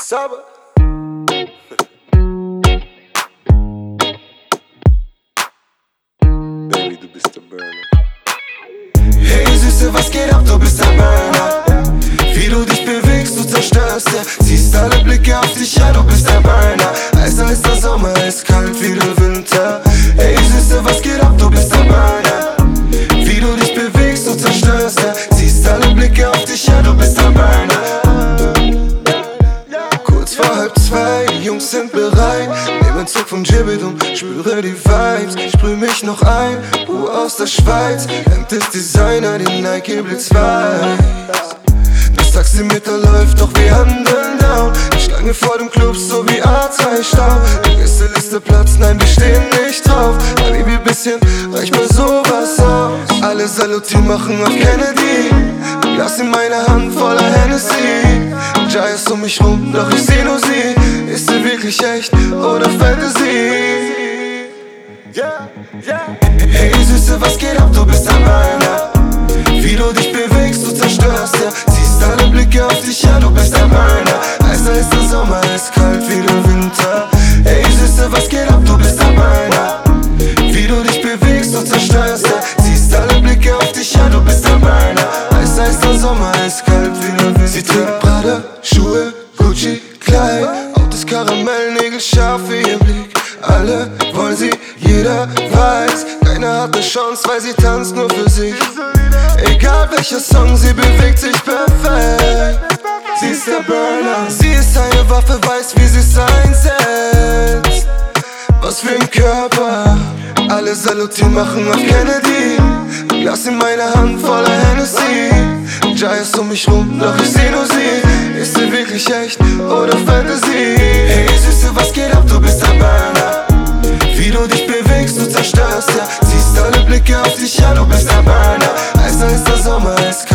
Saba. Baby, du bist der Burner. Hey Süße, was geht ab, du bist der Burner. Wie du dich bewegst, du zerstörst, ja. Ziehst alle Blicke auf dich, ja, du bist der Burner. Heißer ist der Sommer, ist kalt wie der Winter. Hey Süße, was geht ab, du bist der Burner. Wie du dich bewegst, du zerstörst, ja. Ziehst alle Blicke auf dich, ja, du bist der Burner. Kurz vor 1:30, die Jungs sind bereit. Nehm einen Zug vom Gibbet und spüre die Vibes. Sprüh mich noch ein, Ruhe aus der Schweiz. Hemd ist Designer, die Nike blitzweiß. Das Taximeter läuft, doch wir handeln down. Die Schlange vor dem Club, so wie A2-Stau. Die Gästeliste Platz, nein, wir stehen nicht drauf. Baby, bisschen, reich mal sowas aus. Alle salutieren, machen auf Kennedy. Glas in meiner Hand voller Hennessy. Jai ist um mich rum, doch ich seh nur sie. Ist sie wirklich echt oder Fantasy? Hey Süße, was geht ab, du bist ein Burner. Wie du dich bewegst, du zerstörst, ja. Ziehst alle Blicke auf dich, ja, du bist ein Burner. Heißer ist der Sommer, ist kalt wie der Winter. Hey Süße, was geht ab, du bist ein Burner. Wie du dich bewegst, du zerstörst, ja. Ziehst alle Blicke auf dich, ja, du bist ein Burner. Heißer ist der Sommer, ist kalt wie der Winter. Sie trägt Prada, Schuhe, Gucci, Kleid. Autos, Karamell, Nägel scharf wie ihr Blick. Alle wollen sie, jeder weiß. Keiner hat ne Chance, weil sie tanzt nur für sich. Egal welcher Song, sie bewegt sich perfekt. Sie ist der Burner. Sie ist eine Waffe, weiß wie sie's einsetzt. Was für ein Körper. Alle salutieren, machen auf Kennedy. Glas in meiner Hand voller Hennessy. Jai ist um mich rum, doch ich seh nur sie. Ist sie wirklich echt oder Fantasy? Hey Süße, was geht ab, du bist ein Burner. Wie du dich bewegst, du zerstörst, ja. Ziehst alle Blicke auf dich, ja, du bist ein Burner. Heißer ist der Sommer, ist kalt.